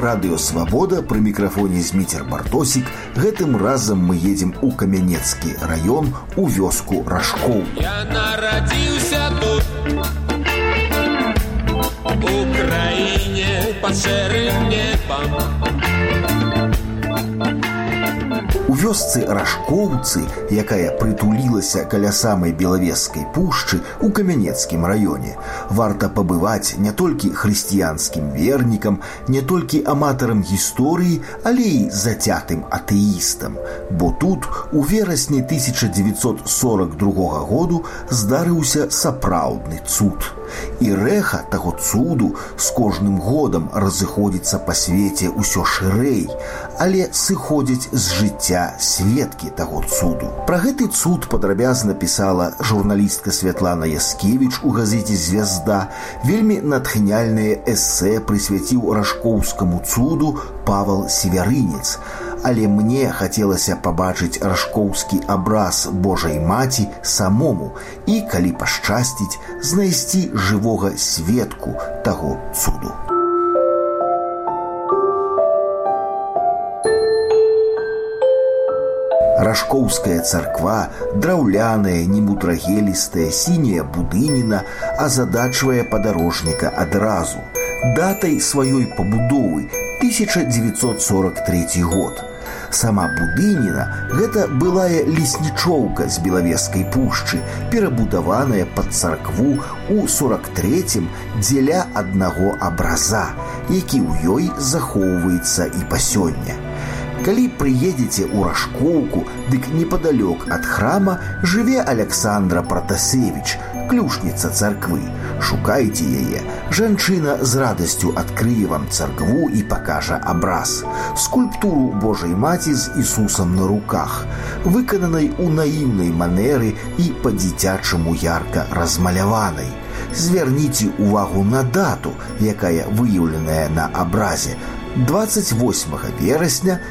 Радыё Свабода, пры мікрафоне Зміцер Бартосік. Гэтым разам мы едзем у Камянецкі раён, у вёску Рашкоў. Я нарадзіўся тут, у краіне пад шэрым небам. У вёсцы Рашкоўцы, якая прытулілася каля самай Белавежскай пушчы у Камянецкім раёне, варта пабываць не толькі хрысціянскім вернікам, не толькі аматарам гісторыі, але і зацятым атэістам, бо тут у верасні 1942 году здарыўся сапраўдны цуд. І рэха таго цуду з кожным годам разыходзіцца па свеце ўсё шырэй, але сыходзяць з жыцця сведкі таго цуду. Пра гэты цуд падрабязна пісала журналістка Святлана Яскевіч у газеце «Звязда». Вельмі натхняльнае эсэ прысвяціў рашкоўскаму цуду Павел Северынец. Але мне хацелася пабачыць рашкоўскі абраз Божай Маці самому і, калі пашчасціць, знайсці жывога сведку таго цуду. Рашкоўская царква, драўляная, немудрагелістая, сіняя будыніна, азадачвае падарожніка адразу. Датай сваёй пабудовы 1943 год. Сама будыніна – гэта былая леснічоўка з Белавежскай пушчы, перабудаваная пад царкву ў 43-м дзеля аднаго абраза, які ў ёй захоўваецца і па сёння. Калі прыедзеце ў Рашкоўку, дык непадалёк ад храма жыве Аляксандра Пратасевіч, клюшніца царквы. Шукайце яе. Жанчына з радасцю адкрые вам царкву і пакажа абраз. Скульптуру Божай Маці з Ісусам на руках, выкананай у наіўнай манеры і па-дзіцячаму ярка размаляванай. Звярніце ўвагу на дату, якая выяўленая на абразе. 28 верасня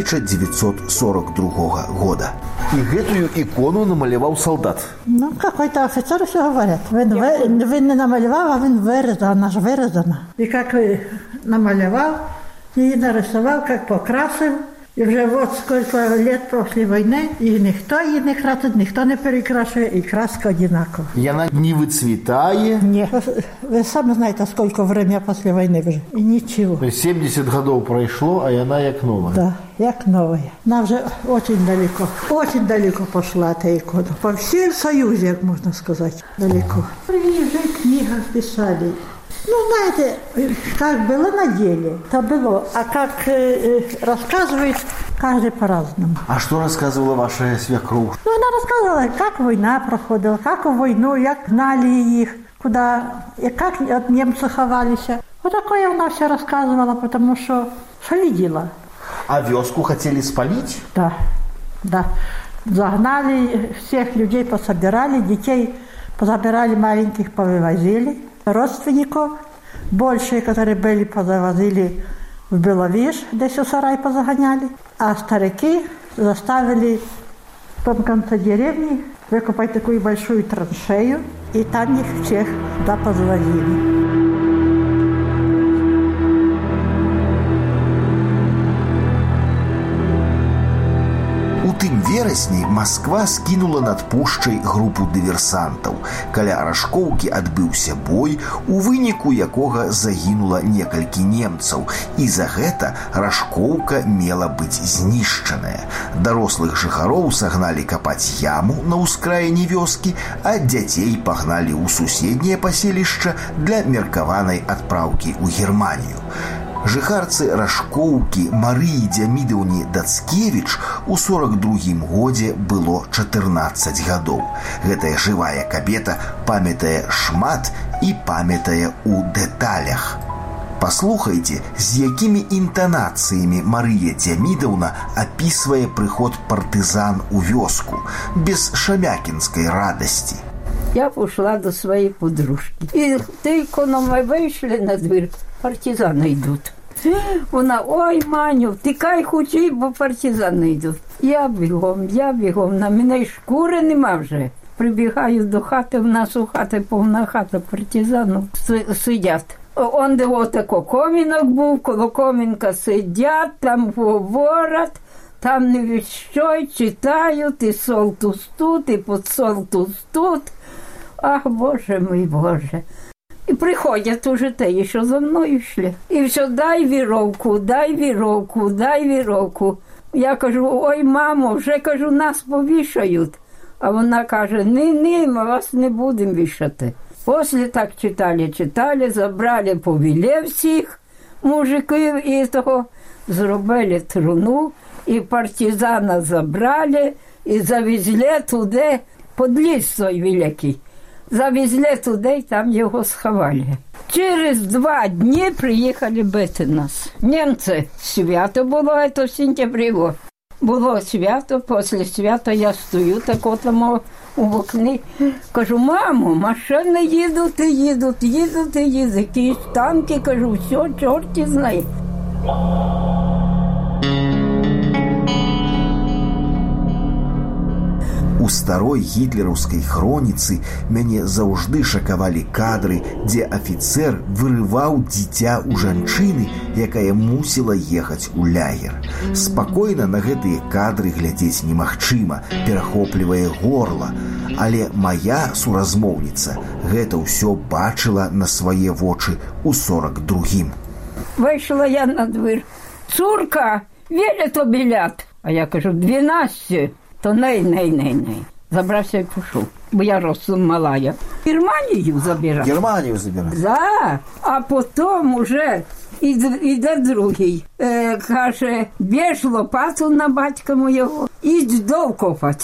1942 года. И гэтую икону намалевал солдат. Ну, какой-то офицер все говорят. Він не намалевал, а він вырезал, она же вырезана. И как намалевал, и нарисовал, как покрасил. И уже вот сколько лет после войны, и никто її не красить, ніхто не перекрашує, і краска одинакова. И она не выцветает? Нет. Вы сами знаете, сколько времени после войны уже. И ничего. То есть 70 годов прошло, а она як новая? Да, як новая. Она уже очень далеко пошла эта икона. По всем Союзе, как можно сказать, далеко. Приезжай, книгах писали. Ну, знаете, как было на деле, то было. А как рассказывает, каждый по-разному. А что рассказывала ваша свекровь? Ну, она рассказывала, как война проходила, как в войну, как гнали их, куда, и как от немцев ховались. Вот такое она все рассказывала, потому что видела. А вёску хотели спалить? Да. Загнали, всех людей пособирали, детей позабирали, маленьких повывозили. Родственников, большие, которые были, позавозили в Беловеж, где все сарай позагоняли, а старики заставили в том конце деревни выкопать такую большую траншею, и там их всех туда позвозили. У тым верасні Масква скінула над пушчай групу дыверсантаў. Каля Рашкоўкі адбыўся бой, у выніку якога загінула некалькі немцаў, і за гэта Рашкоўка мела быць знішчаная. Дарослых жыхароў сагналі капаць яму на ўскраіне вёскі, а дзяцей пагналі ў суседняе паселішча для меркаванай адпраўкі ў Германію. Жыхарцы Рашкоўкі Марыі Дзямідаўне Дацкевіч у 42-м годзе было 14 гадоў. Гэтая жывая кабета памятае шмат і памятае ў дэталях. Паслухайце, з якімі інтанацыямі Марыя Дзямідаўна апісвае прыход партызан у вёску, без шамякінскай радасці. Я ушла до своей подружки. И только мы вышли на дверь, партизаны идут. Вона, ой, Маню, тікай хучей, бо партизани йдуть. Я бігом, на мене й шкури нема вже. Прибігаю до хати, в нас у хати повна хата партизанів сидять. Он де отако комінок був, коло комінка сидять, там говорять, там не від що, читають, і солтус тут, і подсолтус тут. Ах, Боже мій, Боже. І приходять уже те, що за мною йшли. І все, дай віровку, дай віровку, дай віровку. Я кажу, ой, мамо, вже, кажу, нас повішають. А вона каже, ні, ми вас не будемо вішати. Після так читали, забрали по віле всіх мужиків і того, зробили труну, і партизана забрали, і завезли туди, під ліс той великий. Завезли туди, і там його сховали. Через 2 дні приїхали бити нас. Німці, свято було, це в сентябрі. Було свято, після свята я стою, так от там у вікні. Кажу, мамо, машини їдуть, якісь танки, кажу, все, чорті знає. У старой гітлераўскай хроніцы мяне заўжды шакавалі кадры, дзе афіцэр вырываў дзіця ў жанчыны, якая мусіла ехаць у лагер. Спакойна на гэтыя кадры глядзець немагчыма, перахоплівае горла. Але моя суразмоўніца гэта ўсё бачыла на свае вочы ў 42-м. Вийшла я на двір. Цурка, віля то білят. А я кажу, 12. То ней. Забрався і пішов, бо я ростом малая. Германію забирав. Германію забирав? Да. А потім уже іде другий. Каже, біж лопату на батька моєго, ідь дров копати.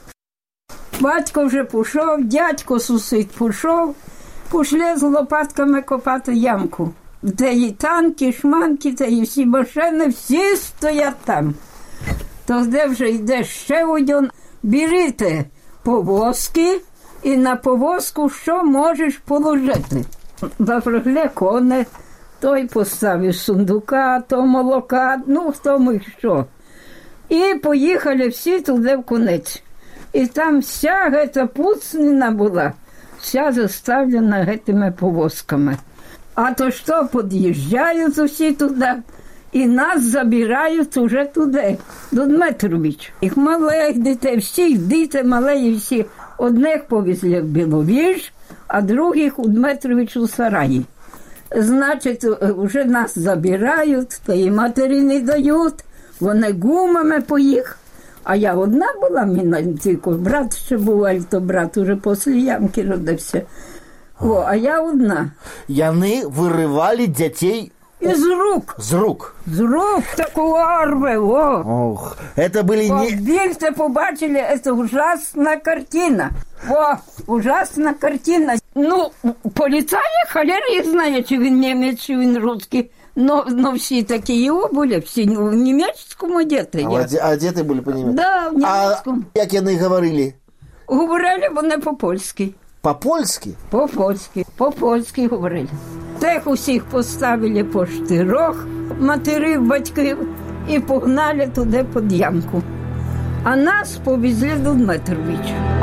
Батько вже пішов, дядько сусід пішов, пішли з лопатками копати ямку. Де і танки, шманки, де і всі машини, всі стоять там. То де вже йде ще один, беріть повозки і на повозку що можеш положити. Запрягли кони, той поставив сундука, то молока, хто міг що. І поїхали всі туди в конець. І там вся ця пуцнина була, вся заставлена цими повозками. А то що, під'їжджають усі туди, і нас забирають уже туди, до Дмитровича. Їх малих дітей, всіх дітей малих, всі. Одних повезли в Біловіж, а других у Дмитрович у сараї. Значить, вже нас забирають, та і матері не дають, вони гумами поїх. А я одна була, тільки брат ще був, а то брат уже після ямки родився. А я одна. Яны вырывали детей из рук. З рук. З рук такого арви, Ох, это были не... Більше побачили, это ужасна картина. Ужасна картина. Поліцаї, холера їх знає, чи він німець, чи він русский. Но всі такі його були, всі в німецькому одеті. А одеті були по-німецьку? Да, в німецькому. А як вони говорили? Говорили вони по-польськи. По-польськи? По-польськи говорили. Тих усіх поставили по 4 матерів, батьків і погнали туди під ямку. А нас повезли до Дмитровича.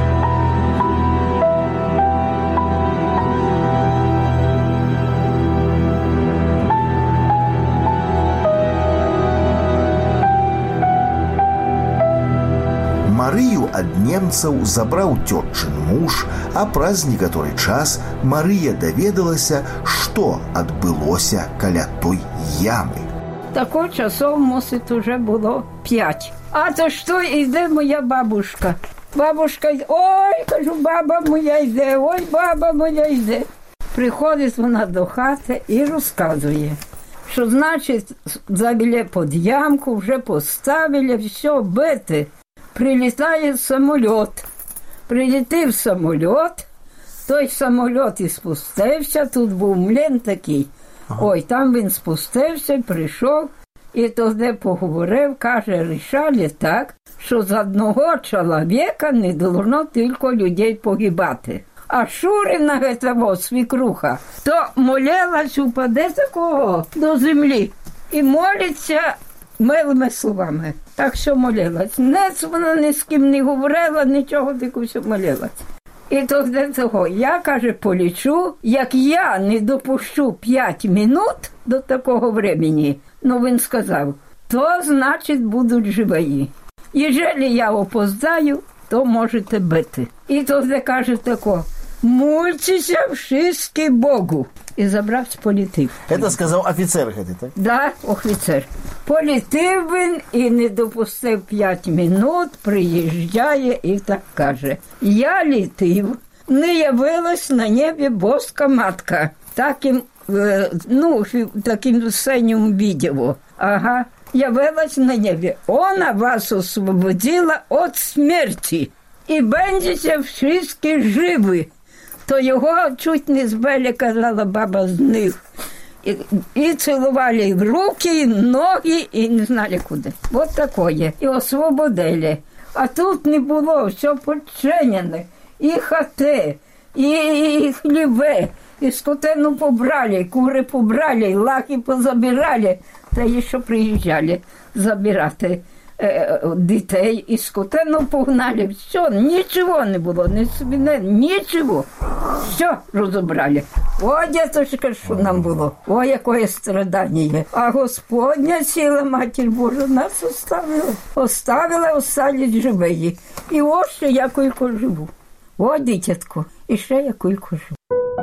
Марыю ад немцаў забраў цётчын муж, а праз некаторы час Марыя даведалася, што адбылося каля той ямы. Тако часов, мусить, уже було 5. А то що йде моя бабушка? Бабушка йде, ой, кажу, баба моя йде, ой, баба моя йде. Приходить вона до хати і розказує, що, значить, забили під ямку, вже поставили, все, бити. Прилітає самоліт. Прилетів самоліт, той самоліт і спустився, тут був млин такий. Ой, там він спустився, прийшов, і тоді поговорив, каже, рішали так, що з одного чоловіка не должно тільки людей погибати. А Шурина, этого свекруха, то молилась, упаде такого до землі і молиться милими словами. Так що молилась. Вона ні з ким не говорила, нічого, тільки все молилась. І тоді того, я, каже, полічу, як я не допущу 5 минут до такого времени, ну він сказав, то значить будуть живі. Єжели я опоздаю, то можете бити. І тоді каже тако, мультися всі Богу. І забрався політив. Это сказал офицер, это, так? Да, офіцер. Політив він і не допустив 5 минут, приїжджає і так каже. Я літив, не явилась на небі боска матка. Таким, таким синім відео. Ага, явилась на небі. Вона вас освободила від смерті. І бендіться всі живі. То його чуть не збили, казала баба з них. І цілували в руки, і ноги, і не знали куди. От такое. І освободили. А тут не було, все починене. І хати, і хліби, і скотину побрали, кури побрали, лаки позабирали. Та і що приїжджали забирати дітей, і скотину погнали. Все, нічого не було, ні свине, нічого. Все розібрали. О, діточка, що нам було. О, яке страдання. А Господня сила, Матір Божа, нас оставила. Оставила, остались живі. І ось ще якойко живу. О, дитятко, і ще якойко живу.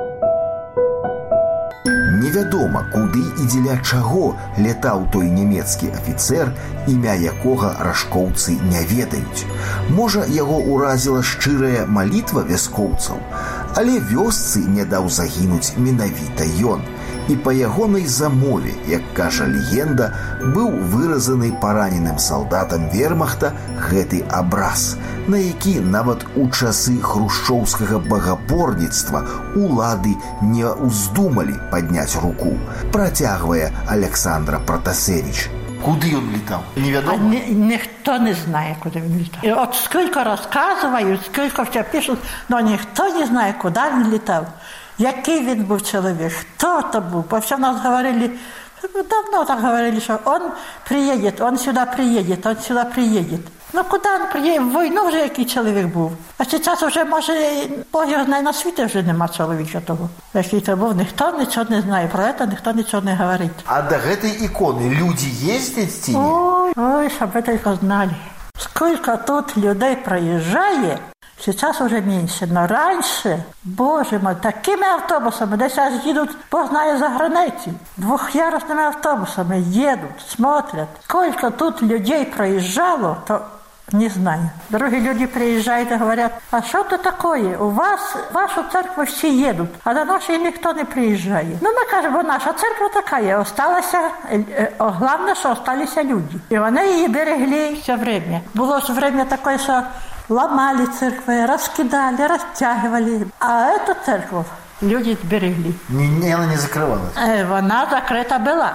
Невядома, куды і дзеля чаго летаў той нямецкі афіцэр, імя якога рашкоўцы не ведаюць. Можа, яго ўразіла шчырая малітва вяскоўцаў, але вёсцы не даў загінуць менавіта ён. І па ягонай замове, як кажа легенда, быў выразаны параненым салдатам вермахта гэты абраз, на які нават у часы хрушчоўскага багапорніцтва улады не ўздумалі падняць руку, працягвае Александра Протасевич. Куды он летал? Неведомо? Никто не знает, куда он летал. И вот сколько рассказывают, сколько все пишут, но никто не знает, куда он летал. Який він був чоловік, хто то був. Бо все нас говорили, давно так говорили, що он приїде, он сюди приїде, он сюди приїде. Ну куди він приїде? В війну вже який чоловік був. А зараз вже, може, Бог його знає, на світі вже нема чоловіка того. Який то був, ніхто нічого не знає, про це ніхто нічого не говорить. А до этой иконы люди ездят в стене? Ой, щоб ви тільки знали. Скільки тут людей проїжджає, сейчас уже меньше, но раньше, боже мой, такими автобусами, десь аж едут, Бог знает, за границей, двухъярусными автобусами едут, смотрят. Сколько тут людей проезжало, то не знаю. Другие люди приезжают и говорят, а что это такое? У вас, в вашу церковь все едут, а до нашей никто не приезжает. Ну, мы кажем, наша церковь такая, осталась, главное, что остались люди. И они ее берегли все время. Было же время такое, что ломали церкви, раскидали, растягивали. А эту церковь люди берегли. Она не закрывалась? Она закрыта была.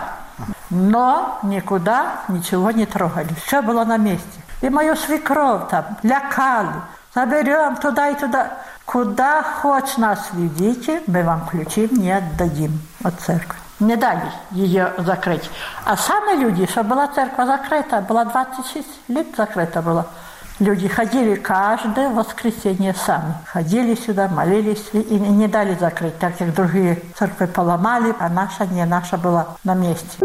Но никуда ничего не трогали. Все было на месте. И мою свекровь там лякали. Заберем туда и туда. Куда хочешь нас ведите, мы вам ключи не отдадим от церкви. Не дали ее закрыть. А сами люди, что была церковь закрыта, была 26 лет закрыта была. Люди ходили каждое воскресенье сами. Ходили сюда, молились и не дали закрыть, так как другие церкви поломали, а наша не, наша была на месте.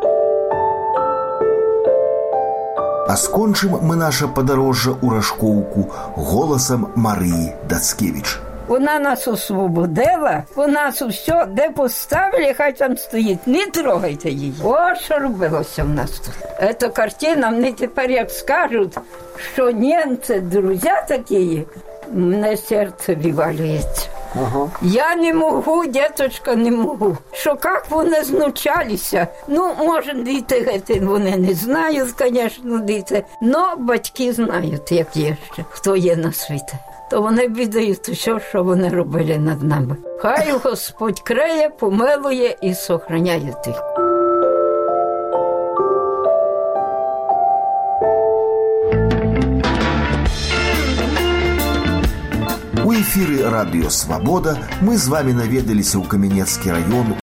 А скончым мы наше падарожжа ў Рашкоўку голосам Марыі Дацкевіч. Вона нас освободила, у нас все, де поставили, хай там стоїть, не трогайте її. О, що робилося в нас тут. Ета картина, мені тепер як скажуть, що німці, друзі такі, мене серце вивалюється. Ага. Я не можу, діточка, не можу. Що як вони знучалися. Ну, може, діти, вони не знають, звісно, діти, але батьки знають, як є ще, хто є на світі. То вони віддають все, що вони робили над нами. Хай Господь криє, помилує і сохраняє тих. У эфіры радыё «Свабода» мы з вамі наведаліся ў Камянецкі раён